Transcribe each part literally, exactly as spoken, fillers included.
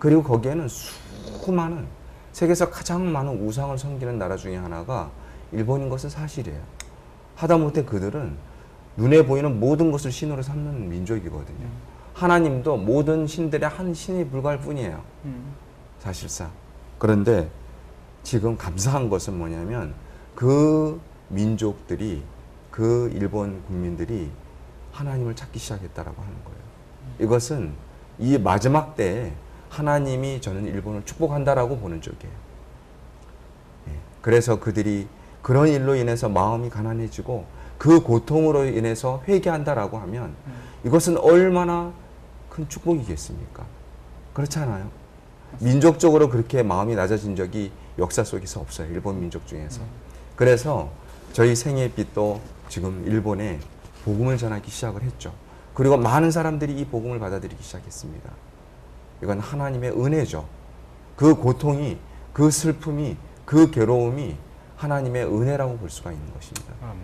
그리고 거기에는 수많은 세계에서 가장 많은 우상을 섬기는 나라 중에 하나가 일본인 것은 사실이에요. 하다못해 그들은 눈에 보이는 모든 것을 신으로 삼는 민족이거든요. 음. 하나님도 모든 신들의 한 신이 불과할 뿐이에요. 음. 사실상. 그런데 지금 감사한 것은 뭐냐면 그 민족들이, 그 일본 국민들이 하나님을 찾기 시작했다라고 하는 거예요. 이것은 이 마지막 때에 하나님이 저는 일본을 축복한다라고 보는 쪽이에요. 예. 그래서 그들이 그런 일로 인해서 마음이 가난해지고 그 고통으로 인해서 회개한다라고 하면 이것은 얼마나 큰 축복이겠습니까? 그렇지 않아요? 민족적으로 그렇게 마음이 낮아진 적이 역사 속에서 없어요. 일본 민족 중에서. 그래서 저희 생애빛도 지금 일본에 복음을 전하기 시작을 했죠. 그리고 많은 사람들이 이 복음을 받아들이기 시작했습니다. 이건 하나님의 은혜죠. 그 고통이, 그 슬픔이, 그 괴로움이 하나님의 은혜라고 볼 수가 있는 것입니다. 아,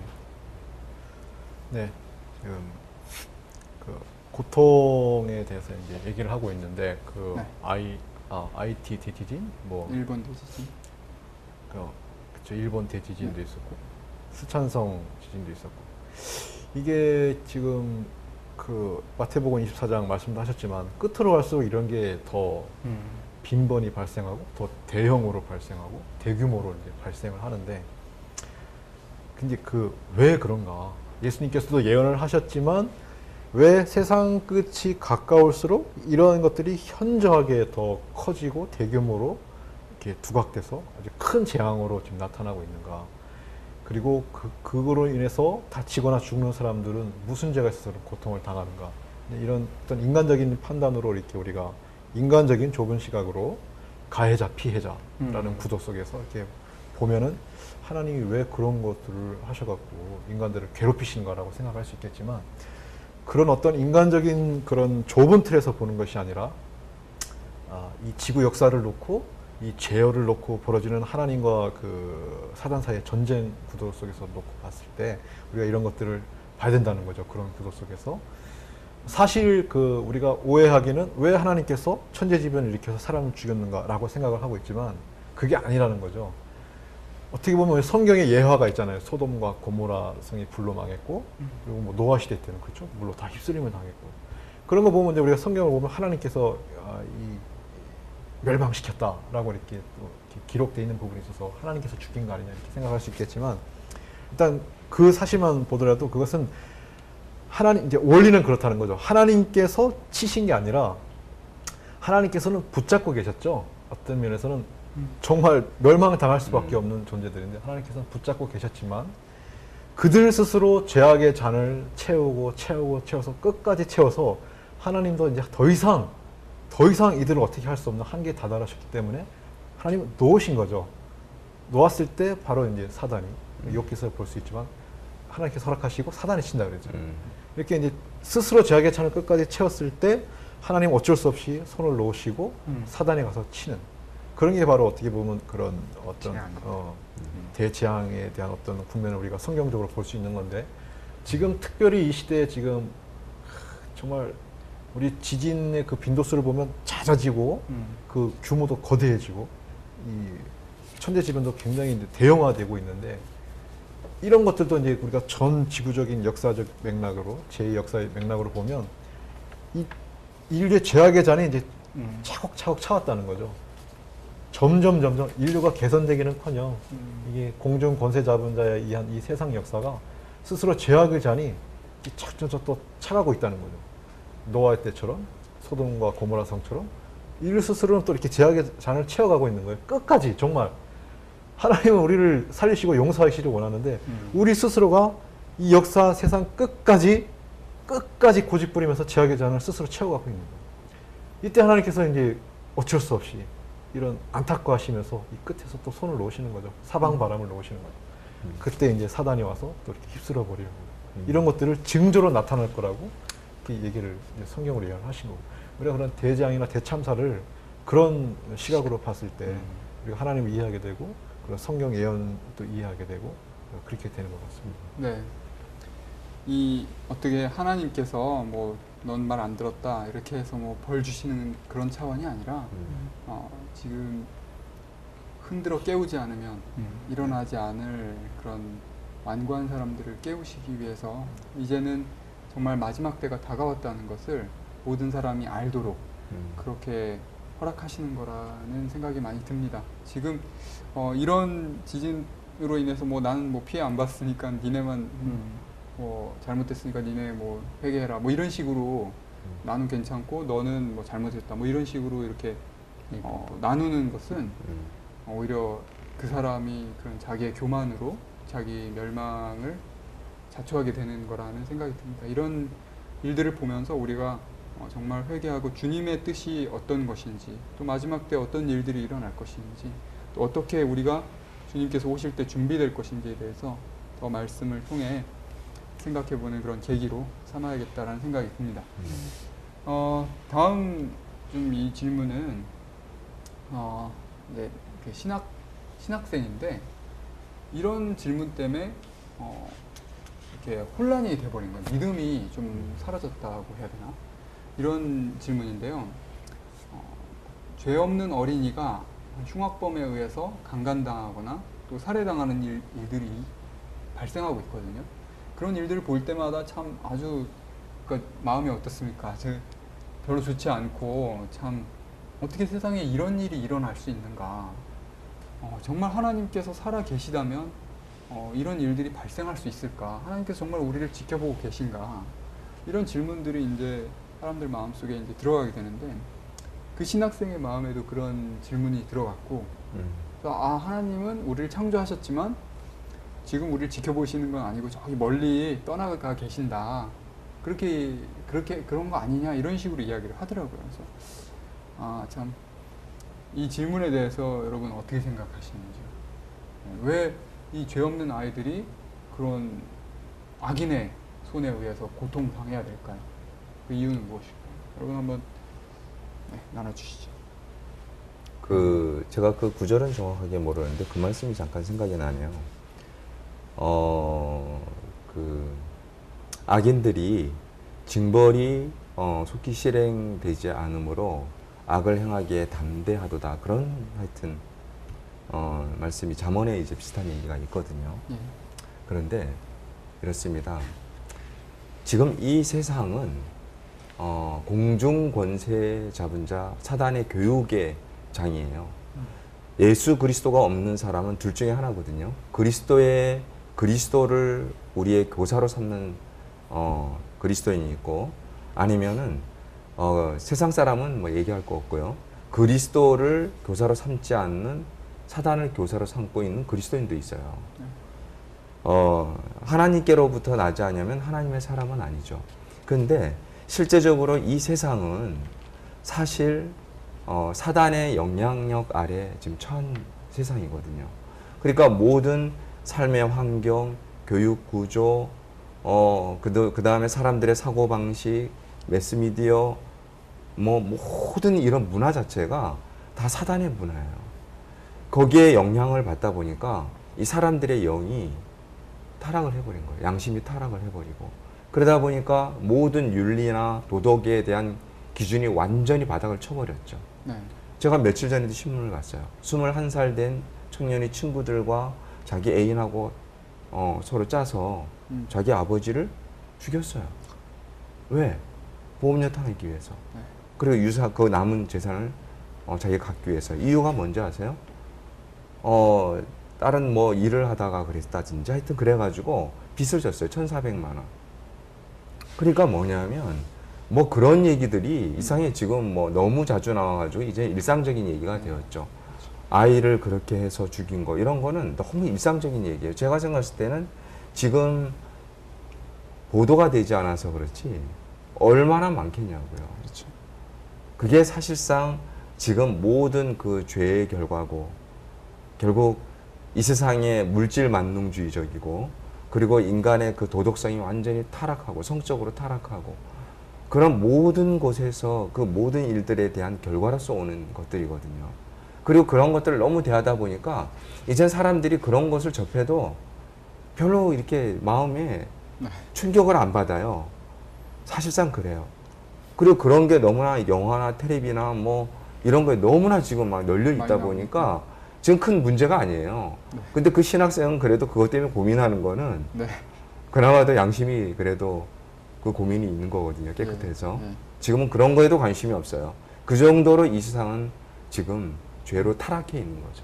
네, 지금 그 고통에 대해서 이제 얘기를 하고 있는데 그 네. 아이 아 아이티 대지진 뭐 일본 대지진 그 그쵸 일본 대지진도 네. 있었고 스촨성 지진도 있었고 이게 지금 그 마태복음 이십사 장 말씀도 하셨지만 끝으로 갈수록 이런 게 더 음. 빈번히 발생하고 더 대형으로 발생하고 대규모로 이제 발생을 하는데 근데 그 왜 그런가? 예수님께서도 예언을 하셨지만 왜 세상 끝이 가까울수록 이런 것들이 현저하게 더 커지고 대규모로 이렇게 두각돼서 아주 큰 재앙으로 지금 나타나고 있는가? 그리고 그, 그거로 인해서 다치거나 죽는 사람들은 무슨 죄가 있어서 고통을 당하는가? 이런 어떤 인간적인 판단으로 이렇게 우리가 인간적인 좁은 시각으로 가해자, 피해자라는 음. 구도 속에서 이렇게 보면은 하나님이 왜 그런 것들을 하셔갖고 인간들을 괴롭히신가라고 생각할 수 있겠지만 그런 어떤 인간적인 그런 좁은 틀에서 보는 것이 아니라 아, 이 지구 역사를 놓고 이 제어를 놓고 벌어지는 하나님과 그 사단 사이의 전쟁 구도 속에서 놓고 봤을 때 우리가 이런 것들을 봐야 된다는 거죠. 그런 구도 속에서. 사실 그 우리가 오해하기는 왜 하나님께서 천재지변을 일으켜서 사람을 죽였는가라고 생각을 하고 있지만 그게 아니라는 거죠. 어떻게 보면 성경에 예화가 있잖아요. 소돔과 고모라 성이 불로 망했고 그리고 뭐 노아 시대 때는 그렇죠. 물로 다 휩쓸림을 당했고 그런 거 보면 이제 우리가 성경을 보면 하나님께서 아, 이 멸망시켰다라고 이렇게 또 이렇게 기록되어 있는 부분이 있어서 하나님께서 죽인 거 아니냐 이렇게 생각할 수 있겠지만 일단 그 사실만 보더라도 그것은 하나님 이제 원리는 그렇다는 거죠. 하나님께서 치신 게 아니라 하나님께서는 붙잡고 계셨죠. 어떤 면에서는 음. 정말 멸망당할 수밖에 음. 없는 존재들인데 하나님께서는 붙잡고 계셨지만 그들 스스로 죄악의 잔을 채우고 채우고 채워서 끝까지 채워서 하나님도 이제 더 이상 더 이상 이들을 어떻게 할 수 없는 한계에 다다르셨기 때문에 하나님은 놓으신 거죠. 놓았을 때 바로 이제 사단이 음. 욥기서에 볼 수 있지만 하나님께서 허락하시고 사단이 친다 그러죠. 음. 이렇게 이제 스스로 죄악의 잔을 끝까지 채웠을 때 하나님 어쩔 수 없이 손을 놓으시고 음. 사단에 가서 치는 그런 게 바로 어떻게 보면 그런 어떤 어, 음. 대재앙에 대한 어떤 국면을 우리가 성경적으로 볼 수 있는 건데 지금 특별히 이 시대에 지금 정말 우리 지진의 그 빈도수를 보면 잦아지고 음. 그 규모도 거대해지고 이 천재지변도 굉장히 이제 대형화되고 있는데 이런 것들도 이제 우리가 전 지구적인 역사적 맥락으로 제이 역사의 맥락으로 보면 이 인류의 죄악의 잔이 이제 음. 차곡차곡 차왔다는 거죠. 점점 점점 인류가 개선되기는커녕 음. 이게 공중 권세 잡은 자에 의한 이 세상 역사가 스스로 죄악의 잔이 차차차 또 차가고 있다는 거죠. 노아 때처럼 소돔과 고모라 성처럼 인류 스스로는 또 이렇게 죄악의 잔을 채워가고 있는 거예요. 끝까지 정말. 하나님은 우리를 살리시고 용서하시길 원하는데 음. 우리 스스로가 이 역사 세상 끝까지 끝까지 고집부리면서 죄악의 잔을 스스로 채워가고 있는 거예요. 이때 하나님께서 이제 어쩔 수 없이 이런 안타까워하시면서 이 끝에서 또 손을 놓으시는 거죠. 사방 바람을 놓으시는 거죠. 음. 그때 이제 사단이 와서 또 이렇게 휩쓸어 버리는 거예요. 음. 이런 것들을 징조로 나타날 거라고 이렇게 얘기를 성경으로 예언하신 거고 우리가 그런 대재앙이나 대참사를 그런 시각으로 봤을 때 음. 우리가 하나님을 이해하게 되고 그런 성경 예언도 이해하게 되고 그렇게 되는 것 같습니다. 네. 이 어떻게 하나님께서 뭐 넌 말 안 들었다 이렇게 해서 뭐 벌 주시는 그런 차원이 아니라 음. 어, 지금 흔들어 깨우지 않으면 음. 일어나지 않을 그런 완고한 사람들을 깨우시기 위해서 이제는 정말 마지막 때가 다가왔다는 것을 모든 사람이 알도록 음. 그렇게 허락하시는 거라는 생각이 많이 듭니다. 지금 어, 이런 지진으로 인해서 뭐 나는 뭐 피해 안 봤으니까 니네만 음. 뭐 잘못됐으니까 니네 뭐 회개해라 뭐 이런 식으로 나는 괜찮고 너는 뭐 잘못했다 뭐 이런 식으로 이렇게 어, 나누는 것은 음. 오히려 그 사람이 그런 자기의 교만으로 자기 멸망을 자초하게 되는 거라는 생각이 듭니다. 이런 일들을 보면서 우리가 어, 정말 회개하고 주님의 뜻이 어떤 것인지 또 마지막 때 어떤 일들이 일어날 것인지 또 어떻게 우리가 주님께서 오실 때 준비될 것인지에 대해서 더 말씀을 통해 생각해보는 그런 계기로 삼아야겠다라는 생각이 듭니다. 음. 어, 다음 좀 이 질문은 어, 네, 그 신학 신학생인데 이런 질문 때문에 어, 이렇게 혼란이 돼버린 거예요. 믿음이 좀 사라졌다고 해야 되나? 이런 질문인데요. 어, 죄 없는 어린이가 흉악범에 의해서 강간당하거나 또 살해당하는 일, 일들이 발생하고 있거든요. 그런 일들을 볼 때마다 참 아주 그러니까 마음이 어떻습니까? 저 별로 좋지 않고 참 어떻게 세상에 이런 일이 일어날 수 있는가? 어, 정말 하나님께서 살아 계시다면 어, 이런 일들이 발생할 수 있을까? 하나님께서 정말 우리를 지켜보고 계신가? 이런 질문들이 이제 사람들 마음속에 이제 들어가게 되는데 그 신학생의 마음에도 그런 질문이 들어갔고 음. 그래서 아 하나님은 우리를 창조하셨지만 지금 우리를 지켜보시는 건 아니고 저기 멀리 떠나가 계신다. 그렇게 그렇게 그런 거 아니냐 이런 식으로 이야기를 하더라고요. 그래서 아 참 이 질문에 대해서 여러분 어떻게 생각하시는지요? 왜 이 죄 없는 아이들이 그런 악인의 손에 의해서 고통당해야 될까요? 그 이유는 무엇일까요? 여러분 한번 네, 나눠주시죠. 그 제가 그 구절은 정확하게 모르는데 그 말씀이 잠깐 생각이 나네요. 어, 그 악인들이 징벌이 어, 속히 실행되지 않으므로 악을 행하기에 담대하도다. 그런 하여튼 어, 말씀이 잠언에 이제 비슷한 얘기가 있거든요. 예. 그런데 이렇습니다. 지금 이 세상은 어, 공중 권세 잡은 자 사단의 교육의 장이에요. 예수 그리스도가 없는 사람은 둘 중에 하나거든요. 그리스도의 그리스도를 우리의 교사로 삼는 어, 그리스도인이 있고 아니면은 어, 세상 사람은 뭐 얘기할 거 없고요. 그리스도를 교사로 삼지 않는 사단을 교사로 삼고 있는 그리스도인도 있어요. 어, 하나님께로부터 나지 않으면 하나님의 사람은 아니죠. 그런데 실제적으로 이 세상은 사실 어, 사단의 영향력 아래 지금 처한 세상이거든요. 그러니까 모든 삶의 환경, 교육 구조, 어, 그, 그 다음에 사람들의 사고방식, 매스미디어, 뭐, 모든 이런 문화 자체가 다 사단의 문화예요. 거기에 영향을 받다 보니까 이 사람들의 영이 타락을 해버린 거예요. 양심이 타락을 해버리고. 그러다 보니까 모든 윤리나 도덕에 대한 기준이 완전히 바닥을 쳐버렸죠. 네. 제가 며칠 전에도 신문을 봤어요. 스물한 살 된 청년이 친구들과 자기 애인하고 어, 서로 짜서 음. 자기 아버지를 죽였어요. 왜? 보험료 타내기 위해서. 네. 그리고 유사 그 남은 재산을 어, 자기가 갖기 위해서. 이유가 뭔지 아세요? 어, 다른 뭐 일을 하다가 그랬다든지 하여튼 그래가지고 빚을 졌어요. 천사백만 원. 그러니까 뭐냐면 뭐 그런 얘기들이 이상해 지금 뭐 너무 자주 나와가지고 이제 일상적인 얘기가 되었죠. 아이를 그렇게 해서 죽인 거 이런 거는 너무 일상적인 얘기예요. 제가 생각했을 때는 지금 보도가 되지 않아서 그렇지 얼마나 많겠냐고요. 그렇죠. 그게 사실상 지금 모든 그 죄의 결과고 결국 이 세상의 물질 만능주의적이고 그리고 인간의 그 도덕성이 완전히 타락하고 성적으로 타락하고 그런 모든 곳에서 그 모든 일들에 대한 결과로서 오는 것들이거든요. 그리고 그런 것들을 너무 대하다 보니까 이제 사람들이 그런 것을 접해도 별로 이렇게 마음에 네. 충격을 안 받아요. 사실상 그래요. 그리고 그런 게 너무나 영화나 텔레비나 뭐 이런 거에 너무나 지금 막 널려 많이 있다 나오니까. 보니까 지금 큰 문제가 아니에요. 네. 근데 그 신학생은 그래도 그것 때문에 고민하는 거는 네. 그나마도 양심이 그래도 그 고민이 있는 거거든요. 깨끗해서. 네. 네. 지금은 그런 거에도 관심이 없어요. 그 정도로 이 세상은 지금 죄로 타락해 있는 거죠.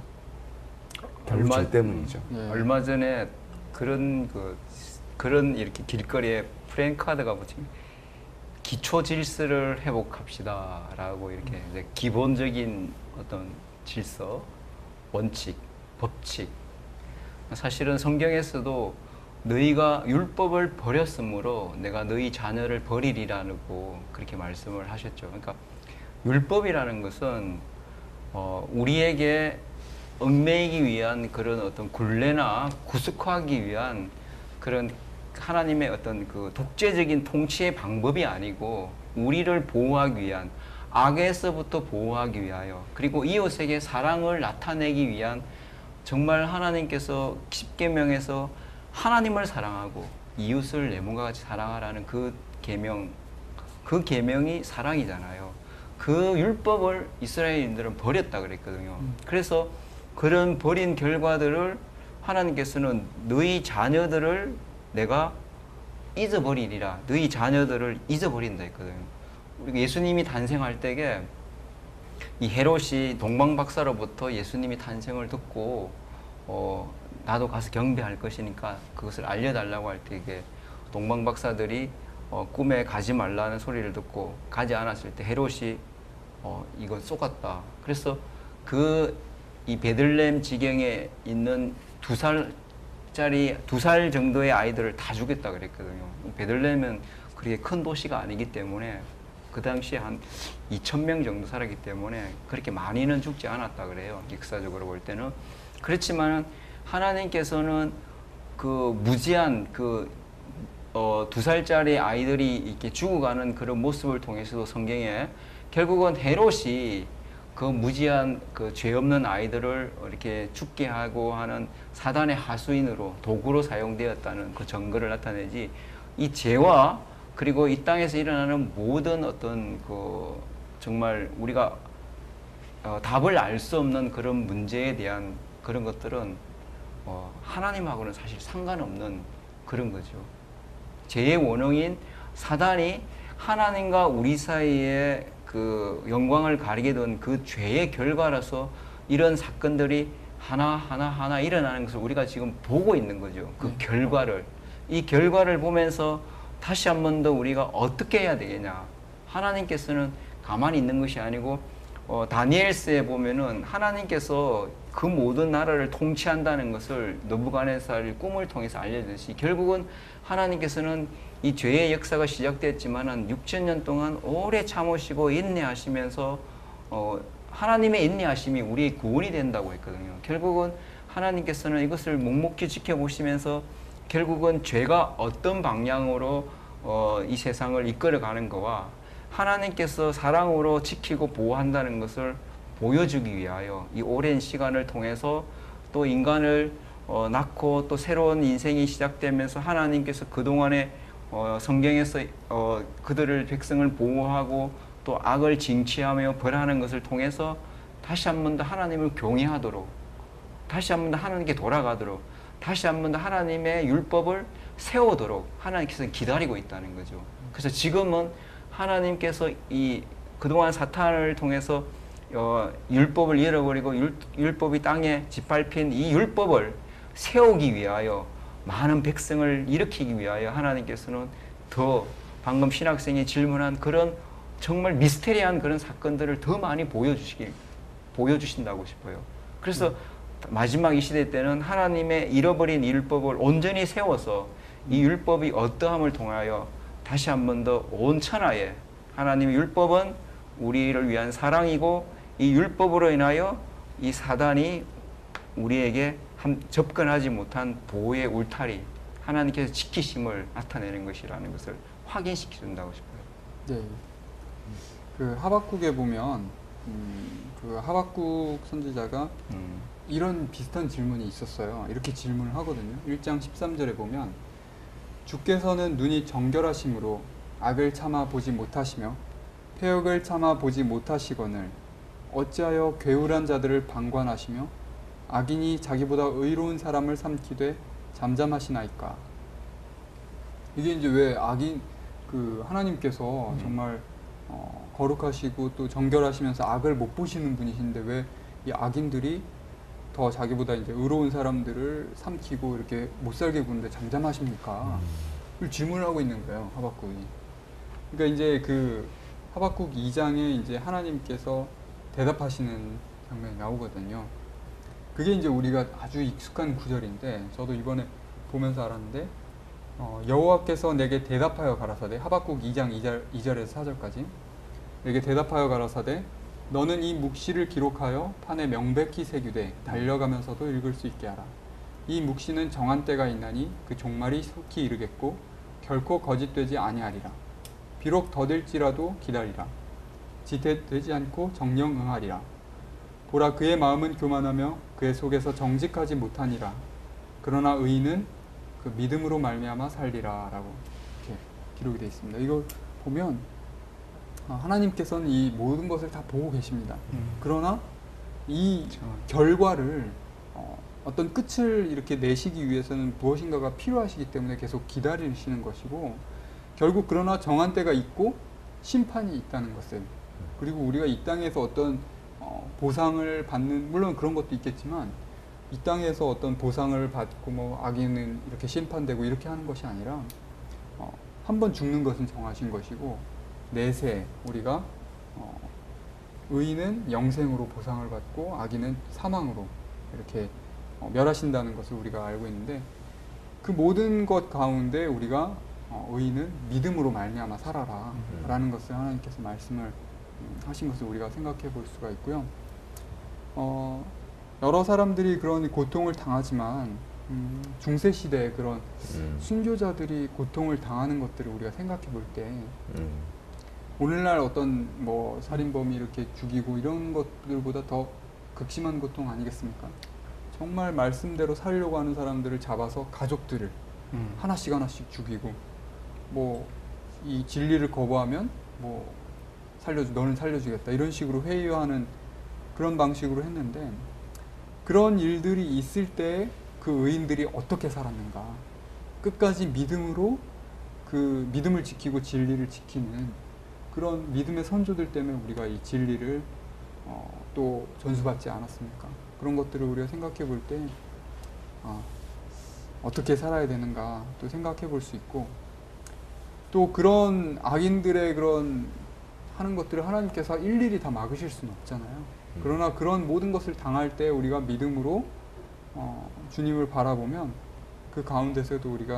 결국 얼마- 죄 때문이죠. 네. 얼마 전에 그런 그 그런 이렇게 길거리에 프랜카드가 붙인 기초 질서를 회복합시다라고 이렇게 이제 기본적인 어떤 질서, 원칙, 법칙. 사실은 성경에서도 너희가 율법을 버렸으므로 내가 너희 자녀를 버리리라고 그렇게 말씀을 하셨죠. 그러니까 율법이라는 것은 어, 우리에게 얽매이기 위한 그런 어떤 굴레나 구속하기 위한 그런 하나님의 어떤 그 독재적인 통치의 방법이 아니고 우리를 보호하기 위한 악에서부터 보호하기 위하여 그리고 이웃에게 사랑을 나타내기 위한 정말 하나님께서 십계명에서 하나님을 사랑하고 이웃을 내 몸과 같이 사랑하라는 그 계명, 그 계명이 사랑이잖아요. 그 율법을 이스라엘인들은 버렸다 그랬거든요. 그래서 그런 버린 결과들을 하나님께서는 너희 자녀들을 내가 잊어버리리라. 너희 자녀들을 잊어버린다 했거든요. 우리 예수님이 탄생할 때에 이 헤롯이 동방박사로부터 예수님이 탄생을 듣고 어, 나도 가서 경배할 것이니까 그것을 알려달라고 할 때 이게 동방박사들이 어, 꿈에 가지 말라는 소리를 듣고 가지 않았을 때 헤롯이 어, 이거 쏘갔다. 그래서 그 이 베들레헴 지경에 있는 두 살짜리 두 살 정도의 아이들을 다 죽였다 그랬거든요. 베들레헴은 그렇게 큰 도시가 아니기 때문에 그 당시에 한 이천 명 정도 살았기 때문에 그렇게 많이는 죽지 않았다 그래요. 역사적으로 볼 때는. 그렇지만 하나님께서는 그 무지한 그 어, 두 살짜리 아이들이 이렇게 죽어가는 그런 모습을 통해서도 성경에 결국은 헤롯이 그 무지한 그 죄 없는 아이들을 이렇게 죽게 하고 하는 사단의 하수인으로 도구로 사용되었다는 그 증거를 나타내지 이 죄와 그리고 이 땅에서 일어나는 모든 어떤 그 정말 우리가 어, 답을 알 수 없는 그런 문제에 대한 그런 것들은 어, 하나님하고는 사실 상관없는 그런 거죠. 죄의 원흉인 사단이 하나님과 우리 사이에 그 영광을 가리게 된 그 죄의 결과라서 이런 사건들이 하나 하나 하나 일어나는 것을 우리가 지금 보고 있는 거죠. 그 네. 결과를 이 결과를 보면서 다시 한 번 더 우리가 어떻게 해야 되겠냐. 하나님께서는 가만히 있는 것이 아니고 어, 다니엘서에 보면은 하나님께서 그 모든 나라를 통치한다는 것을 느부갓네살의 꿈을 통해서 알려주듯이 결국은 하나님께서는 이 죄의 역사가 시작됐지만은 육천 년 동안 오래 참으시고 인내하시면서 어, 하나님의 인내하심이 우리의 구원이 된다고 했거든요. 결국은 하나님께서는 이것을 묵묵히 지켜보시면서 결국은 죄가 어떤 방향으로 어, 이 세상을 이끌어가는 거와 하나님께서 사랑으로 지키고 보호한다는 것을 보여주기 위하여 이 오랜 시간을 통해서 또 인간을 어, 낳고 또 새로운 인생이 시작되면서 하나님께서 그동안에 어, 성경에서 어, 그들을 백성을 보호하고 또 악을 징치하며 벌하는 것을 통해서 다시 한 번 더 하나님을 경외하도록 다시 한 번 더 하나님께 돌아가도록 다시 한 번 더 하나님의 율법을 세우도록 하나님께서 기다리고 있다는 거죠. 그래서 지금은 하나님께서 이 그동안 사탄을 통해서 어, 율법을 잃어버리고 율, 율법이 땅에 짓밟힌 이 율법을 세우기 위하여 많은 백성을 일으키기 위하여 하나님께서는 더 방금 신학생이 질문한 그런 정말 미스테리한 그런 사건들을 더 많이 보여주시기 보여주신다고 싶어요. 그래서 음. 마지막 이 시대 때는 하나님의 잃어버린 율법을 온전히 세워서 이 율법이 어떠함을 통하여 다시 한 번 더 온 천하에 하나님의 율법은 우리를 위한 사랑이고 이 율법으로 인하여 이 사단이 우리에게 접근하지 못한 보호의 울타리 하나님께서 지키심을 나타내는 것이라는 것을 확인시켜 준다고 싶어요. 네. 그 하박국에 보면 음, 그 하박국 선지자가 음. 이런 비슷한 질문이 있었어요. 이렇게 질문을 하거든요. 일 장 십삼 절에 보면 주께서는 눈이 정결하심으로 악을 참아 보지 못하시며 태역을 참아 보지 못하시거늘 어찌하여 괴울한 자들을 방관하시며 악인이 자기보다 의로운 사람을 삼키되 잠잠하시나이까. 이게 이제 왜 악인 그 하나님께서 음. 정말 어, 거룩하시고 또 정결하시면서 악을 못 보시는 분이신데 왜 이 악인들이 더 자기보다 이제 의로운 사람들을 삼키고 이렇게 못 살게 구는데 잠잠하십니까? 이 질문을 하고 있는 거예요, 하박국이. 그러니까 이제 그 하박국 이 장에 이제 하나님께서 대답하시는 장면이 나오거든요. 그게 이제 우리가 아주 익숙한 구절인데 저도 이번에 보면서 알았는데 어, 여호와께서 내게 대답하여 가라사대 하박국 이 장 이 절, 이 절에서 사 절까지 내게 대답하여 가라사대 너는 이 묵시를 기록하여 판에 명백히 새기되 달려가면서도 읽을 수 있게 하라. 이 묵시는 정한 때가 있나니 그 종말이 속히 이르겠고 결코 거짓되지 아니하리라. 비록 더딜지라도 기다리라. 지태되지 않고 정령 응하리라. 보라 그의 마음은 교만하며 그의 속에서 정직하지 못하니라. 그러나 의인은 그 믿음으로 말미암아 살리라 라고 이렇게 기록이 되어 있습니다. 이걸 보면 하나님께서는 이 모든 것을 다 보고 계십니다. 음. 그러나 이 그렇죠. 결과를 어, 어떤 끝을 이렇게 내시기 위해서는 무엇인가가 필요하시기 때문에 계속 기다리시는 것이고 결국 그러나 정한 때가 있고 심판이 있다는 것을 그리고 우리가 이 땅에서 어떤 어, 보상을 받는 물론 그런 것도 있겠지만 이 땅에서 어떤 보상을 받고 뭐 악인은 이렇게 심판되고 이렇게 하는 것이 아니라 어, 한 번 죽는 것은 정하신 것이고 내세 우리가 어, 의인은 영생으로 보상을 받고 악인은 사망으로 이렇게 어, 멸하신다는 것을 우리가 알고 있는데 그 모든 것 가운데 우리가 어, 의인은 믿음으로 말미암아 살아라 음. 라는 것을 하나님께서 말씀을 음, 하신 것을 우리가 생각해 볼 수가 있고요. 어, 여러 사람들이 그런 고통을 당하지만 음, 중세시대에 그런 음. 순교자들이 고통을 당하는 것들을 우리가 생각해 볼 때 음. 오늘날 어떤 뭐 살인범이 이렇게 죽이고 이런 것들보다 더 극심한 고통 아니겠습니까? 정말 말씀대로 살려고 하는 사람들을 잡아서 가족들을 음. 하나씩 하나씩 죽이고 뭐 이 진리를 거부하면 뭐 살려주 너는 살려주겠다 이런 식으로 회유하는 그런 방식으로 했는데 그런 일들이 있을 때 그 의인들이 어떻게 살았는가 끝까지 믿음으로 그 믿음을 지키고 진리를 지키는 그런 믿음의 선조들 때문에 우리가 이 진리를 어, 또 전수받지 않았습니까? 그런 것들을 우리가 생각해 볼 때 어, 어떻게 살아야 되는가 또 생각해 볼 수 있고 또 그런 악인들의 그런 하는 것들을 하나님께서 일일이 다 막으실 수는 없잖아요. 그러나 그런 모든 것을 당할 때 우리가 믿음으로 어, 주님을 바라보면 그 가운데서도 우리가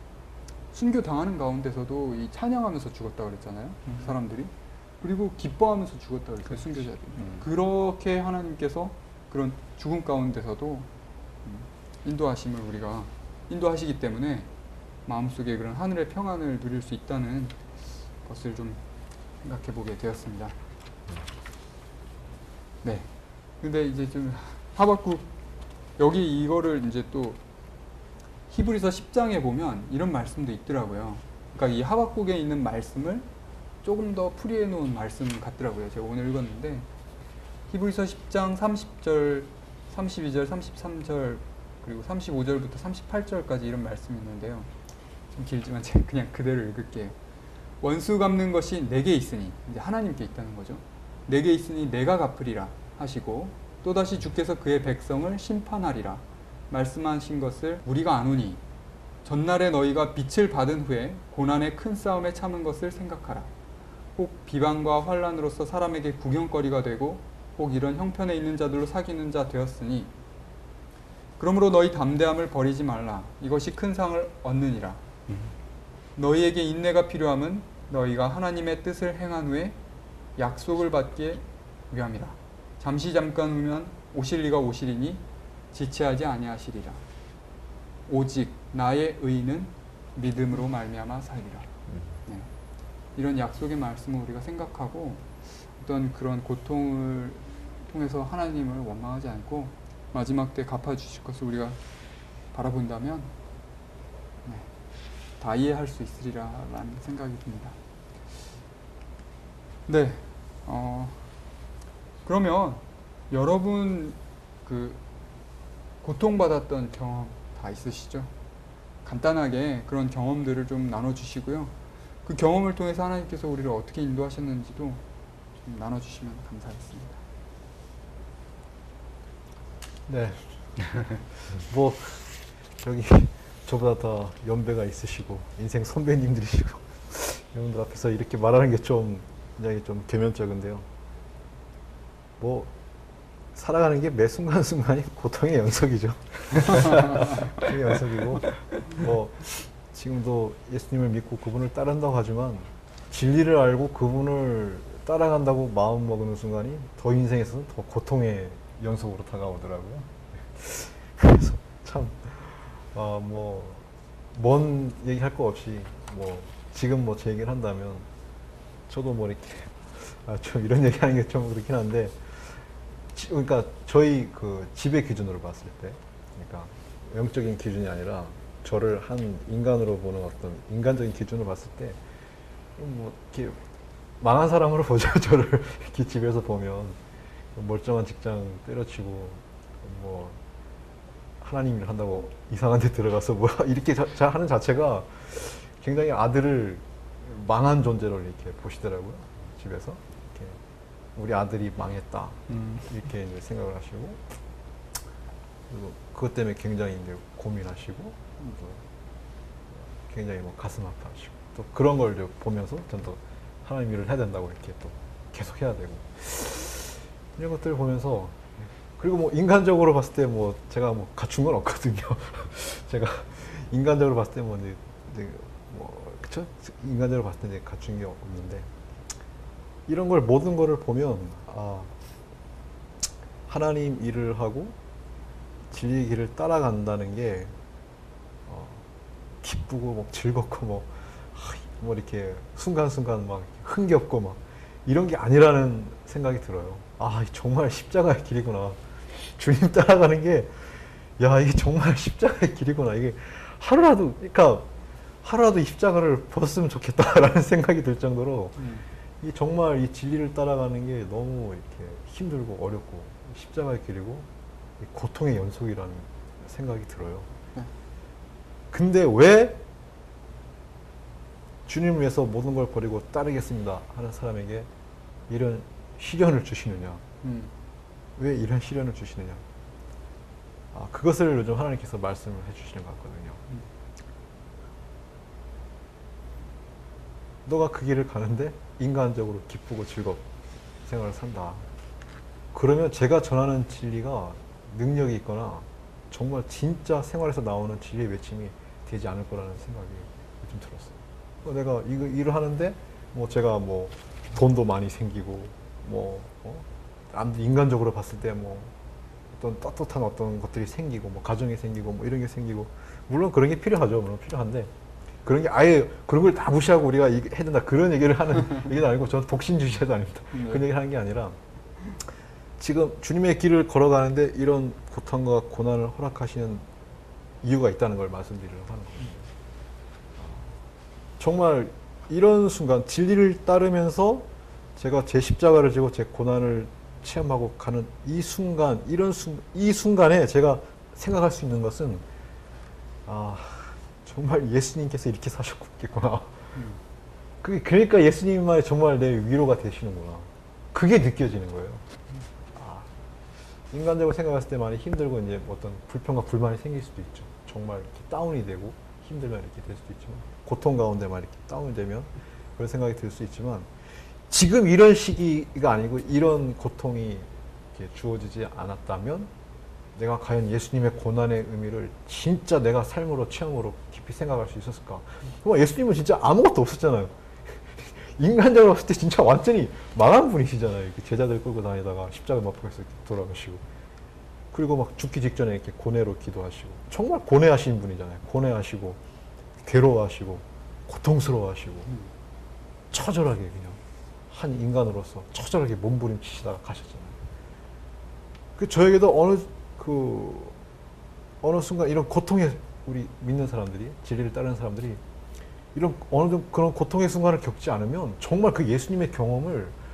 순교 당하는 가운데서도 이 찬양하면서 죽었다 그랬잖아요. 음. 그 사람들이 그리고 기뻐하면서 죽었다 그랬어요. 순교자들이. 음. 그렇게 하나님께서 그런 죽음 가운데서도 음, 인도하심을 우리가 인도하시기 때문에 마음속에 그런 하늘의 평안을 누릴 수 있다는 것을 좀 생각해 보게 되었습니다. 네. 근데 이제 좀 하박국 여기 이거를 이제 또 히브리서 십 장에 보면 이런 말씀도 있더라고요. 그러니까 이 하박국에 있는 말씀을 조금 더 풀이해 놓은 말씀 같더라고요. 제가 오늘 읽었는데 히브리서 십 장 삼십 절, 삼십이 절, 삼십삼 절 그리고 삼십오 절부터 삼십팔 절까지 이런 말씀이 있는데요. 좀 길지만 제가 그냥 그대로 읽을게요. 원수 갚는 것이 내게 있으니 이제 하나님께 있다는 거죠. 내게 있으니 내가 갚으리라 하시고 또다시 주께서 그의 백성을 심판하리라 말씀하신 것을 우리가 아노니 전날에 너희가 빛을 받은 후에 고난의 큰 싸움에 참은 것을 생각하라. 혹 비방과 환난으로서 사람에게 구경거리가 되고 혹 이런 형편에 있는 자들로 사귀는 자 되었으니 그러므로 너희 담대함을 버리지 말라. 이것이 큰 상을 얻느니라. 음. 너희에게 인내가 필요함은 너희가 하나님의 뜻을 행한 후에 약속을 받기에 위함이라. 잠시 잠깐 후면 오실 이가 오시리니 지체하지 아니하시리라. 오직 나의 의인은 믿음으로 말미암아 살리라. 네. 이런 약속의 말씀을 우리가 생각하고 어떤 그런 고통을 통해서 하나님을 원망하지 않고 마지막 때 갚아주실 것을 우리가 바라본다면 네, 다 이해할 수 있으리라 라는 생각이 듭니다. 네. 어, 그러면 여러분 그 고통받았던 경험 다 있으시죠? 간단하게 그런 경험들을 좀 나눠주시고요. 그 경험을 통해서 하나님께서 우리를 어떻게 인도하셨는지도 좀 나눠주시면 감사하겠습니다. 네. 뭐 여기 저보다 더 연배가 있으시고 인생 선배님들이시고 여러분들 앞에서 이렇게 말하는 게 좀 굉장히 좀 개면적인데요. 뭐 살아가는 게 매 순간순간이 고통의 연속이죠. 고통의 연속이고 뭐 지금도 예수님을 믿고 그분을 따른다고 하지만 진리를 알고 그분을 따라간다고 마음 먹는 순간이 더 인생에서는 더 고통의 연속으로 다가오더라고요. 그래서 참, 아, 뭐, 먼 얘기할 거 없이, 뭐, 지금 뭐 제 얘기를 한다면, 저도 뭐 이렇게, 아, 좀 이런 얘기 하는 게 좀 그렇긴 한데, 지, 그러니까 저희 그 집의 기준으로 봤을 때, 그러니까 영적인 기준이 아니라 저를 한 인간으로 보는 어떤 인간적인 기준으로 봤을 때, 뭐, 이렇게 망한 사람으로 보죠. 저를 이렇게 집에서 보면. 멀쩡한 직장 때려치고 뭐 하나님 일 한다고 이상한 데 들어가서 뭐 이렇게 자, 자 하는 자체가 굉장히 아들을 망한 존재로 이렇게 보시더라고요. 집에서 이렇게 우리 아들이 망했다 음. 이렇게 이제 생각을 하시고 그리고 그것 때문에 굉장히 이제 고민하시고 또 굉장히 뭐 가슴 아파하시고 또 그런 걸 이제 보면서 전 더 하나님 일을 해야 된다고 이렇게 또 계속 해야 되고 이런 것들을 보면서 그리고 뭐 인간적으로 봤을 때 뭐 제가 뭐 갖춘 건 없거든요. 제가 인간적으로 봤을 때 뭐 이제, 이제 뭐 그쵸? 인간적으로 봤을 때 이제 갖춘 게 없는데 이런 걸 모든 거를 보면 아 하나님 일을 하고 진리의 길을 따라간다는 게 어, 기쁘고 뭐 즐겁고 뭐, 뭐 이렇게 순간순간 막 흥겹고 막 이런 게 아니라는 생각이 들어요. 아, 정말 십자가의 길이구나. 주님 따라가는 게, 야, 이게 정말 십자가의 길이구나. 이게 하루라도, 그러니까 하루라도 이 십자가를 벗었으면 좋겠다라는 생각이 들 정도로, 음. 이 정말 이 진리를 따라가는 게 너무 이렇게 힘들고 어렵고, 십자가의 길이고, 고통의 연속이라는 생각이 들어요. 네. 근데 왜 주님을 위해서 모든 걸 버리고 따르겠습니다 하는 사람에게 이런 시련을 주시느냐? 음. 왜 이런 시련을 주시느냐? 아, 그것을 요즘 하나님께서 말씀을 해주시는 것 같거든요. 음. 너가 그 길을 가는데 인간적으로 기쁘고 즐겁 생활을 산다. 그러면 제가 전하는 진리가 능력이 있거나 정말 진짜 생활에서 나오는 진리의 외침이 되지 않을 거라는 생각이 좀 들었어요. 내가 이거 일을 하는데 뭐 제가 뭐 돈도 많이 생기고 뭐 어? 인간적으로 봤을 때 뭐 어떤 떳떳한 어떤 것들이 생기고 뭐 가정이 생기고 뭐 이런 게 생기고 물론 그런 게 필요하죠. 물론 필요한데 그런 게 아예 그런 걸 다 무시하고 우리가 해야 된다 그런 얘기를 하는 얘기는 아니고 저는 독신주의자도 아닙니다. 네. 그런 얘기를 하는 게 아니라 지금 주님의 길을 걸어가는데 이런 고통과 고난을 허락하시는 이유가 있다는 걸 말씀드리려고 하는 겁니다. 정말 이런 순간 진리를 따르면서 제가 제 십자가를 지고 제 고난을 체험하고 가는 이 순간, 이런 순, 이 순간에 제가 생각할 수 있는 것은 아 정말 예수님께서 이렇게 사셨겠구나. 음. 그게 그러니까 예수님만이 정말 내 위로가 되시는구나. 그게 느껴지는 거예요. 아, 인간적으로 생각했을 때 많이 힘들고 이제 어떤 불평과 불만이 생길 수도 있죠. 정말 이렇게 다운이 되고 힘들면 이렇게 될 수도 있지만 고통 가운데만 이렇게 다운이 되면 그런 생각이 들 수 있지만 지금 이런 시기가 아니고 이런 고통이 이렇게 주어지지 않았다면 내가 과연 예수님의 고난의 의미를 진짜 내가 삶으로 체험으로 깊이 생각할 수 있었을까? 그럼 예수님은 진짜 아무것도 없었잖아요. 인간적으로 봤을 때 진짜 완전히 망한 분이시잖아요. 이렇게 제자들 끌고 다니다가 십자가 못 박혀서 돌아가시고 그리고 막 죽기 직전에 이렇게 고뇌로 기도하시고 정말 고뇌하신 분이잖아요. 고뇌하시고 괴로워하시고 고통스러워하시고 처절하게 그냥 한 인간으로서 처절하게 몸부림치시다가 가셨잖아요. 그 저에게도 어느 그 어느 순간 이런 고통에 우리 믿는 사람들이 진리를 따르는 사람들이 이런 어느 정도 그런 고통의 순간을 겪지 않으면 정말 그 예수님의 경험을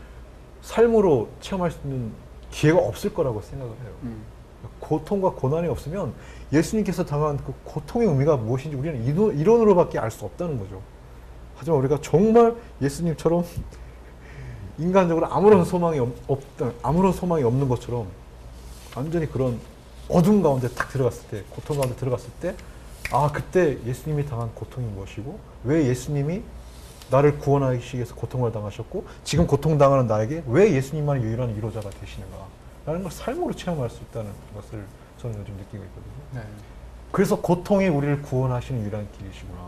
삶으로 체험할 수 있는 기회가 없을 거라고 생각을 해요. 음. 고통과 고난이 없으면 예수님께서 당한 그 고통의 의미가 무엇인지 우리는 이론, 이론으로밖에 알 수 없다는 거죠. 하지만 우리가 정말 예수님처럼 인간적으로 아무런 소망이 없, 없다, 아무런 소망이 없는 것처럼 완전히 그런 어둠 가운데 딱 들어갔을 때, 고통 가운데 들어갔을 때, 아, 그때 예수님이 당한 고통이 무엇이고, 왜 예수님이 나를 구원하시기 위해서 고통을 당하셨고, 지금 고통당하는 나에게 왜 예수님만이 유일한 위로자가 되시는가, 라는 걸 삶으로 체험할 수 있다는 것을 저는 요즘 느끼고 있거든요. 네. 그래서 고통이 우리를 구원하시는 유일한 길이시구나.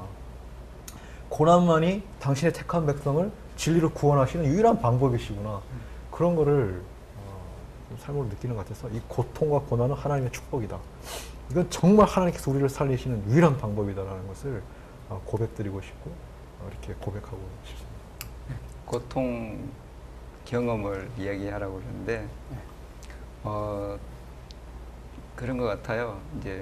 고난만이 당신의 택한 백성을 진리로 구원하시는 유일한 방법이시구나. 그런 거를 어, 삶으로 느끼는 것 같아서 이 고통과 고난은 하나님의 축복이다. 이건 정말 하나님께서 우리를 살리시는 유일한 방법이다라는 것을 어, 고백드리고 싶고 어, 이렇게 고백하고 싶습니다. 고통 경험을 이야기하라고 그러는데 어, 그런 것 같아요. 이제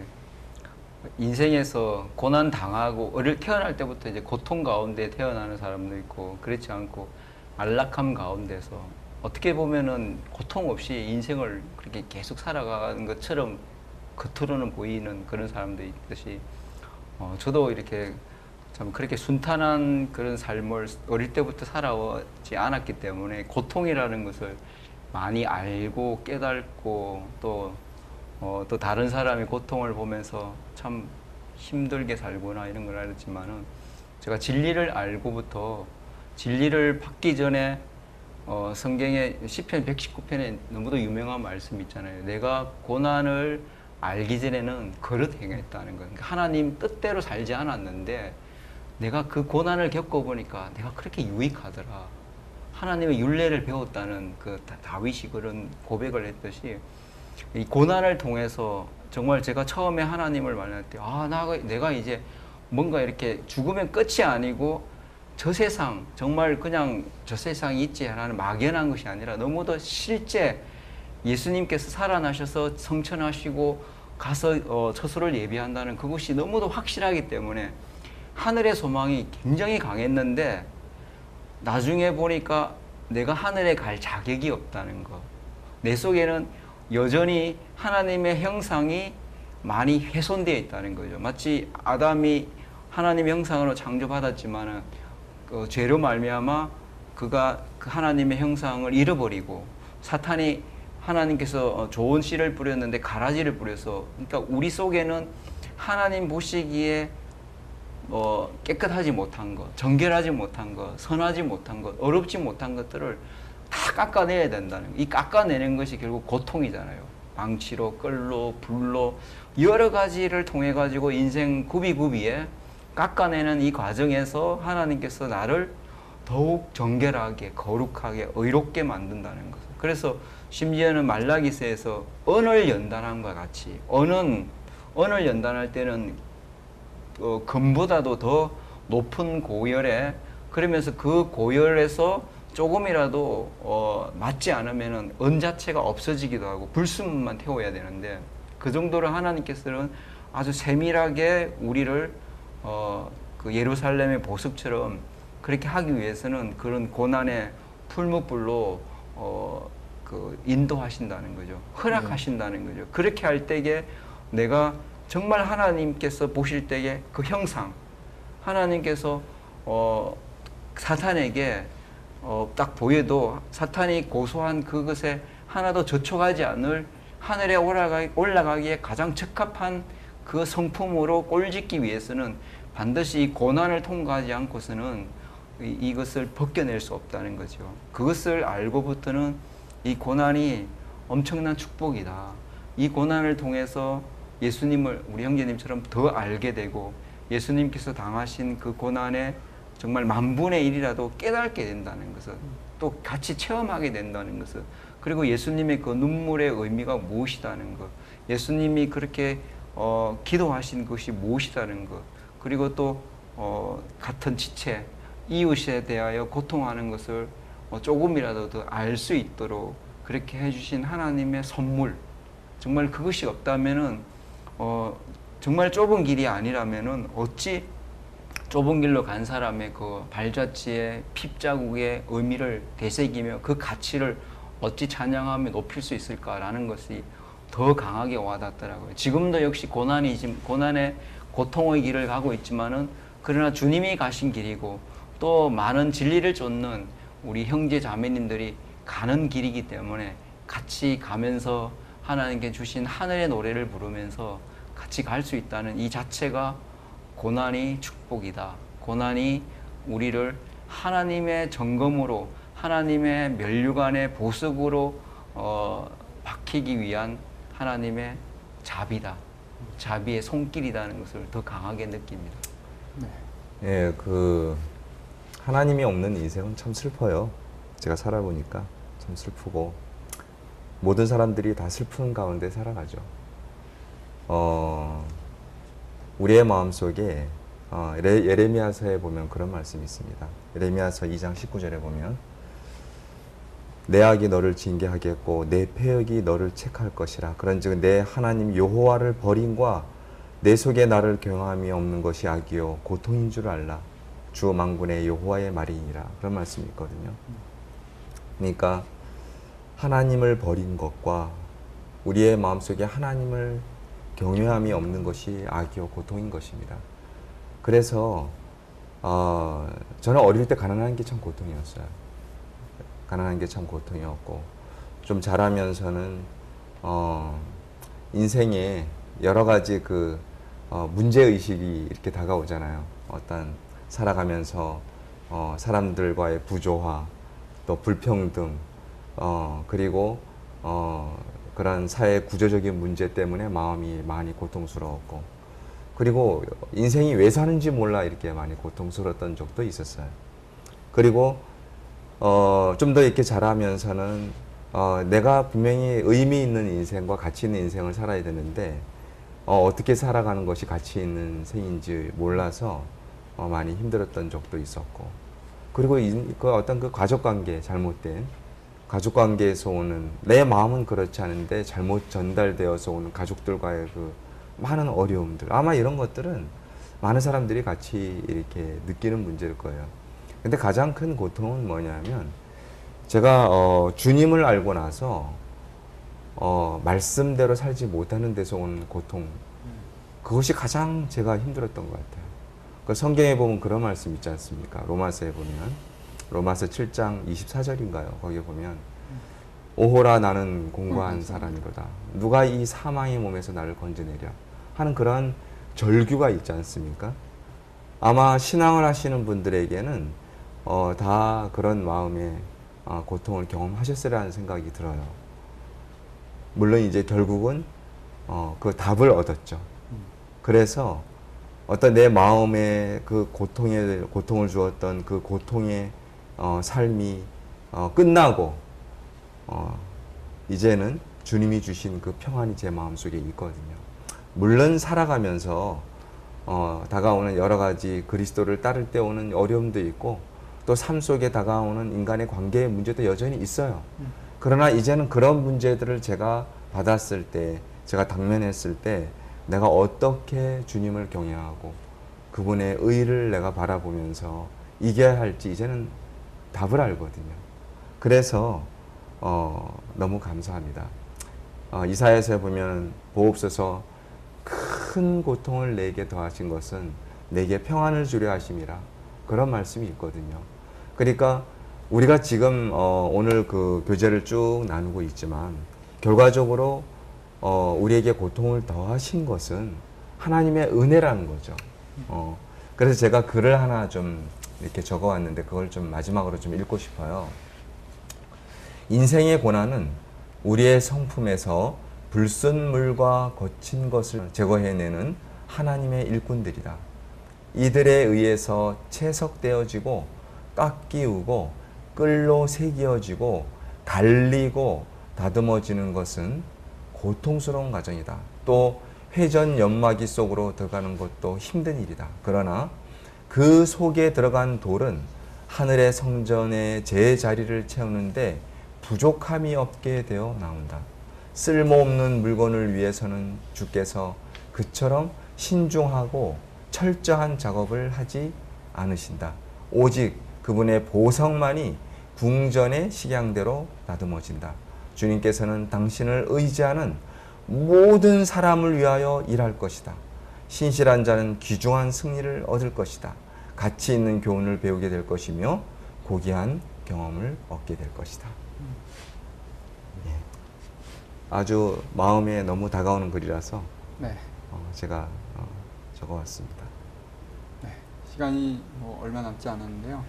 인생에서 고난 당하고 어릴 태어날 때부터 이제 고통 가운데 태어나는 사람도 있고 그렇지 않고 안락함 가운데서 어떻게 보면은 고통 없이 인생을 그렇게 계속 살아가는 것처럼 겉으로는 보이는 그런 사람도 있듯이 어, 저도 이렇게 참 그렇게 순탄한 그런 삶을 어릴 때부터 살아오지 않았기 때문에 고통이라는 것을 많이 알고 깨닫고 또 어, 또 다른 사람의 고통을 보면서 참 힘들게 살구나 이런 걸 알았지만은 제가 진리를 알고부터 진리를 받기 전에 어, 성경에 시편 백십구 편에 너무도 유명한 말씀 있잖아요. 내가 고난을 알기 전에는 그릇 행했다는 거. 그러니까 하나님 뜻대로 살지 않았는데 내가 그 고난을 겪어보니까 내가 그렇게 유익하더라. 하나님의 율례를 배웠다는 그 다윗이 그런 고백을 했듯이 이 고난을 통해서 정말 제가 처음에 하나님을 만날 때 아, 나, 내가 이제 뭔가 이렇게 죽으면 끝이 아니고 저 세상 정말 그냥 저 세상이 있지 하는 막연한 것이 아니라 너무도 실제 예수님께서 살아나셔서 성천하시고 가서 어, 처소를 예비한다는 그것이 너무도 확실하기 때문에 하늘의 소망이 굉장히 강했는데 나중에 보니까 내가 하늘에 갈 자격이 없다는 거. 내 속에는 여전히 하나님의 형상이 많이 훼손되어 있다는 거죠. 마치 아담이 하나님의 형상으로 창조받았지만은 그 죄로 말미암아 그가 그 하나님의 형상을 잃어버리고 사탄이 하나님께서 좋은 씨를 뿌렸는데 가라지를 뿌려서 그러니까 우리 속에는 하나님 보시기에 어, 깨끗하지 못한 것, 정결하지 못한 것, 선하지 못한 것, 어렵지 못한 것들을 다 깎아내야 된다는 것. 이 깎아내는 것이 결국 고통이잖아요. 방치로, 끌로, 불로 여러 가지를 통해 가지고 인생 구비구비에 깎아내는 이 과정에서 하나님께서 나를 더욱 정결하게, 거룩하게, 의롭게 만든다는 것. 그래서 심지어는 말라기서에서 언을 연단함과 같이 언은 언을 연단할 때는 어, 금보다도 더 높은 고열에 그러면서 그 고열에서 조금이라도 어, 맞지 않으면은 은 자체가 없어지기도 하고 불순물만 태워야 되는데 그 정도로 하나님께서는 아주 세밀하게 우리를 어, 그 예루살렘의 보석처럼 그렇게 하기 위해서는 그런 고난의 풀무불로 어, 그 인도하신다는 거죠. 허락하신다는 거죠. 그렇게 할 때에 내가 정말 하나님께서 보실 때에 그 형상, 하나님께서 어, 사탄에게 어, 딱 보여도 사탄이 고소한 그것에 하나도 저촉하지 않을 하늘에 올라가, 올라가기에 가장 적합한 그 성품으로 꼴짓기 위해서는 반드시 이 고난을 통과하지 않고서는 이, 이것을 벗겨낼 수 없다는 거죠. 그것을 알고부터는 이 고난이 엄청난 축복이다. 이 고난을 통해서 예수님을 우리 형제님처럼 더 알게 되고 예수님께서 당하신 그 고난에 정말 만분의 일이라도 깨닫게 된다는 것을 또 같이 체험하게 된다는 것을 그리고 예수님의 그 눈물의 의미가 무엇이다는 것 예수님이 그렇게 어, 기도하신 것이 무엇이다는 것 그리고 또 어, 같은 지체 이웃에 대하여 고통하는 것을 어, 조금이라도 더 알 수 있도록 그렇게 해주신 하나님의 선물 정말 그것이 없다면은 어, 정말 좁은 길이 아니라면은 어찌 좁은 길로 간 사람의 그 발자취의 핍자국의 의미를 되새기며 그 가치를 어찌 찬양하며 높일 수 있을까라는 것이 더 강하게 와닿더라고요. 지금도 역시 고난이 고난의 고통의 길을 가고 있지만은 그러나 주님이 가신 길이고 또 많은 진리를 쫓는 우리 형제 자매님들이 가는 길이기 때문에 같이 가면서 하나님께 주신 하늘의 노래를 부르면서 같이 갈 수 있다는 이 자체가 고난이 축복이다. 고난이 우리를 하나님의 점검으로 하나님의 면류관의 보석으로 어, 박히기 위한 하나님의 자비다. 자비의 손길이라는 것을 더 강하게 느낍니다. 네. 예, 그 하나님이 없는 인생은 참 슬퍼요. 제가 살아보니까 참 슬프고 모든 사람들이 다 슬픈 가운데 살아가죠. 어, 우리의 마음속에 어, 예레미야서에 보면 그런 말씀이 있습니다. 예레미야서 이 장 십구 절에 보면 내 악이 너를 징계하겠고 내 패역이 너를 책할 것이라. 그런즉 내 하나님 여호와를 버림과 내 속에 나를 경함이 없는 것이 악이요 고통인 줄 알라. 주 만군의 여호와의 말이니라. 그런 말씀이 있거든요. 그러니까 하나님을 버린 것과 우리의 마음속에 하나님을 경외함이 없는 것이 악이요 고통인 것입니다. 그래서 어, 저는 어릴 때 가난한 게 참 고통이었어요. 가난한 게 참 고통이었고 좀 자라면서는 어, 인생에 여러 가지 그 어, 문제 의식이 이렇게 다가오잖아요. 어떤 살아가면서 어, 사람들과의 부조화, 또 불평등, 어, 그리고 어, 그런 사회 구조적인 문제 때문에 마음이 많이 고통스러웠고, 그리고 인생이 왜 사는지 몰라 이렇게 많이 고통스러웠던 적도 있었어요. 그리고 어, 좀 더 이렇게 자라면서는 어, 내가 분명히 의미 있는 인생과 가치 있는 인생을 살아야 되는데 어, 어떻게 살아가는 것이 가치 있는 생인지 몰라서 어, 많이 힘들었던 적도 있었고, 그리고 이, 그 어떤 그 가족관계, 잘못된 가족관계에서 오는, 내 마음은 그렇지 않은데 잘못 전달되어서 오는 가족들과의 그 많은 어려움들, 아마 이런 것들은 많은 사람들이 같이 이렇게 느끼는 문제일 거예요. 근데 가장 큰 고통은 뭐냐면, 제가 어, 주님을 알고 나서 어, 말씀대로 살지 못하는 데서 온 고통, 그것이 가장 제가 힘들었던 것 같아요. 그 성경에 보면 그런 말씀 있지 않습니까? 로마서에 보면, 로마서 칠 장 이십사 절인가요? 거기에 보면 오호라 나는 공고한 사람이로다. 누가 이 사망의 몸에서 나를 건져내랴 하는 그런 절규가 있지 않습니까? 아마 신앙을 하시는 분들에게는 어, 다 그런 마음의 어, 고통을 경험하셨으리라는 생각이 들어요. 물론 이제 결국은 어, 그 답을 얻었죠. 그래서 어떤 내 마음에 그 고통에 고통을 주었던 그 고통의 어, 삶이 어, 끝나고 어, 이제는 주님이 주신 그 평안이 제 마음속에 있거든요. 물론 살아가면서 어, 다가오는 여러 가지 그리스도를 따를 때 오는 어려움도 있고, 또 삶 속에 다가오는 인간의 관계의 문제도 여전히 있어요. 그러나 이제는 그런 문제들을 제가 받았을 때, 제가 당면했을 때 내가 어떻게 주님을 경외하고 그분의 의를 내가 바라보면서 이겨야 할지 이제는 답을 알거든요. 그래서 어, 너무 감사합니다. 어, 이사야서에 보면 보옵소서 큰 고통을 내게 더하신 것은 내게 평안을 주려 하심이라, 그런 말씀이 있거든요. 그러니까 우리가 지금 어, 오늘 그 교제를 쭉 나누고 있지만 결과적으로 어, 우리에게 고통을 더하신 것은 하나님의 은혜라는 거죠. 어, 그래서 제가 글을 하나 좀 이렇게 적어왔는데 그걸 좀 마지막으로 좀 읽고 싶어요. 인생의 고난은 우리의 성품에서 불순물과 거친 것을 제거해내는 하나님의 일꾼들이다. 이들에 의해서 채석되어지고 깎이우고 끌로 새기어지고 갈리고 다듬어지는 것은 고통스러운 과정이다. 또 회전 연마기 속으로 들어가는 것도 힘든 일이다. 그러나 그 속에 들어간 돌은 하늘의 성전의 제자리를 채우는데 부족함이 없게 되어 나온다. 쓸모없는 물건을 위해서는 주께서 그처럼 신중하고 철저한 작업을 하지 않으신다. 오직 그분의 보석만이 궁전의 식양대로 다듬어진다. 주님께서는 당신을 의지하는 모든 사람을 위하여 일할 것이다. 신실한 자는 귀중한 승리를 얻을 것이다. 가치 있는 교훈을 배우게 될 것이며 고귀한 경험을 얻게 될 것이다. 예. 아주 마음에 너무 다가오는 글이라서 네. 어, 제가 어, 적어왔습니다. 네. 시간이 뭐 얼마 남지 않았는데요.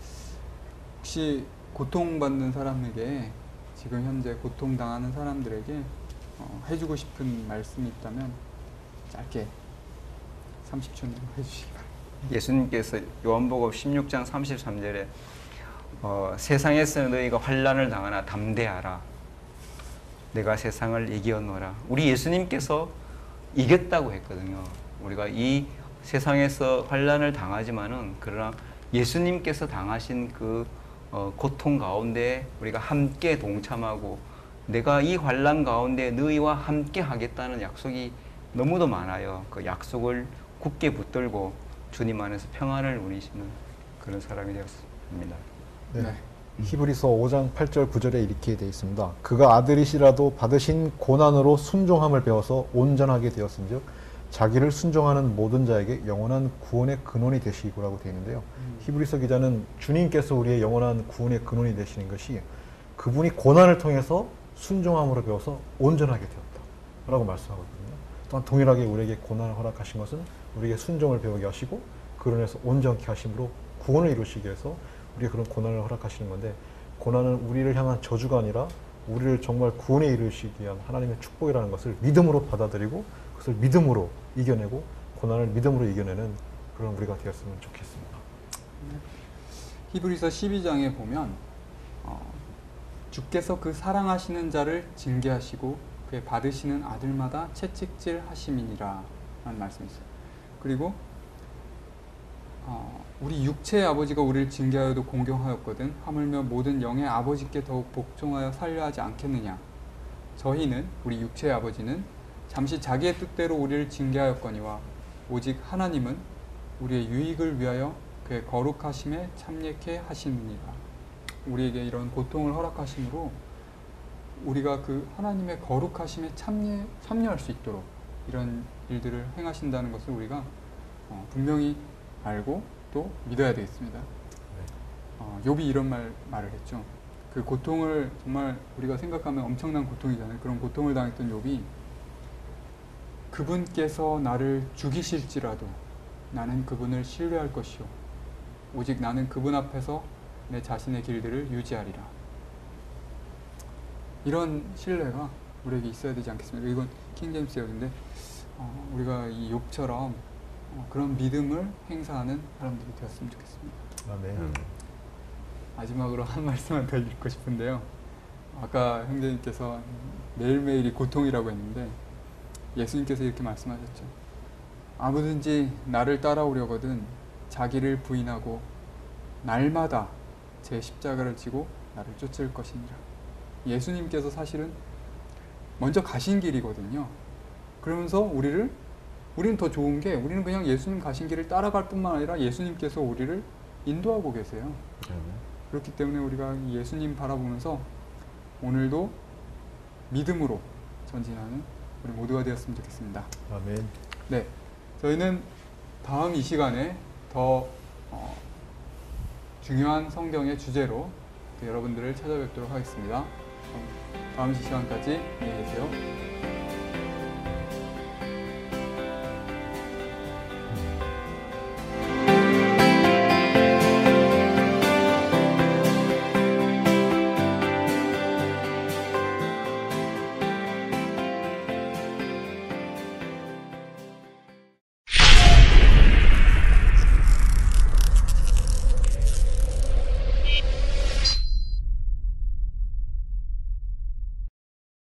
혹시 고통받는 사람에게, 지금 현재 고통당하는 사람들에게 어, 해주고 싶은 말씀이 있다면 짧게 삼십 초 내로 해주시기 바랍니다. 예수님께서 요한복음 십육 장 삼십삼 절에 어, 세상에서 너희가 환난을 당하나 담대하라. 내가 세상을 이겨노라. 우리 예수님께서 이겼다고 했거든요. 우리가 이 세상에서 환난을 당하지만은 그러나 예수님께서 당하신 그 어, 고통 가운데 우리가 함께 동참하고 내가 이 환난 가운데 너희와 함께 하겠다는 약속이 너무도 많아요. 그 약속을 굳게 붙들고 주님 안에서 평안을 누리시는 그런 사람이 되었습니다. 네. 네. 히브리서 오 장 팔 절 구 절에 이렇게 되어 있습니다. 그가 아들이시라도 받으신 고난으로 순종함을 배워서 온전하게 되었은즉 자기를 순종하는 모든 자에게 영원한 구원의 근원이 되시고라고 되어 있는데요. 음. 히브리서 기자는 주님께서 우리의 영원한 구원의 근원이 되시는 것이 그분이 고난을 통해서 순종함으로 배워서 온전하게 되었다라고 말씀하거든요. 또한 동일하게 우리에게 고난을 허락하신 것은 우리에게 순종을 배우게 하시고 그로 인해서 온전케 하심으로 구원을 이루시기 위해서 우리에게 그런 고난을 허락하시는 건데, 고난은 우리를 향한 저주가 아니라 우리를 정말 구원에 이르시기 위한 하나님의 축복이라는 것을 믿음으로 받아들이고 그것을 믿음으로 이겨내고 고난을 믿음으로 이겨내는 그런 우리가 되었으면 좋겠습니다. 히브리서 십이 장에 보면 어, 주께서 그 사랑하시는 자를 징계하시고 그의 받으시는 아들마다 채찍질 하심이니라 라는 말씀이 있어요. 그리고 어, 우리 육체의 아버지가 우리를 징계하여도 공경하였거든 하물며 모든 영의 아버지께 더욱 복종하여 살려 하지 않겠느냐. 저희는 우리 육체의 아버지는 잠시 자기의 뜻대로 우리를 징계하였거니와 오직 하나님은 우리의 유익을 위하여 그의 거룩하심에 참여케 하시느니라. 우리에게 이런 고통을 허락하심으로 우리가 그 하나님의 거룩하심에 참여, 참여할 수 있도록 이런 일들을 행하신다는 것을 우리가 어, 분명히 알고 또 믿어야 되겠습니다. 어, 욥이 이런 말, 말을 했죠. 그 고통을 정말 우리가 생각하면 엄청난 고통이잖아요. 그런 고통을 당했던 욥이 그분께서 나를 죽이실지라도 나는 그분을 신뢰할 것이요 오직 나는 그분 앞에서 내 자신의 길들을 유지하리라. 이런 신뢰가 우리에게 있어야 되지 않겠습니까? 이건 킹제임스 역인데 어, 우리가 이 욥처럼 어, 그런 믿음을 행사하는 사람들이 되었으면 좋겠습니다. 아멘. 음. 마지막으로 한 말씀만 더 읽고 싶은데요. 아까 형제님께서 매일매일이 고통이라고 했는데 예수님께서 이렇게 말씀하셨죠. 아무든지 나를 따라오려거든 자기를 부인하고 날마다 제 십자가를 지고 나를 쫓을 것이니라. 예수님께서 사실은 먼저 가신 길이거든요. 그러면서 우리를 우리는 더 좋은 게 우리는 그냥 예수님 가신 길을 따라갈 뿐만 아니라 예수님께서 우리를 인도하고 계세요. 그렇기 때문에 우리가 예수님 바라보면서 오늘도 믿음으로 전진하는 우리 모두가 되었으면 좋겠습니다. 아멘. 네, 저희는 다음 이 시간에 더 어, 중요한 성경의 주제로 여러분들을 찾아뵙도록 하겠습니다. 다음 시간까지 안녕히 계세요.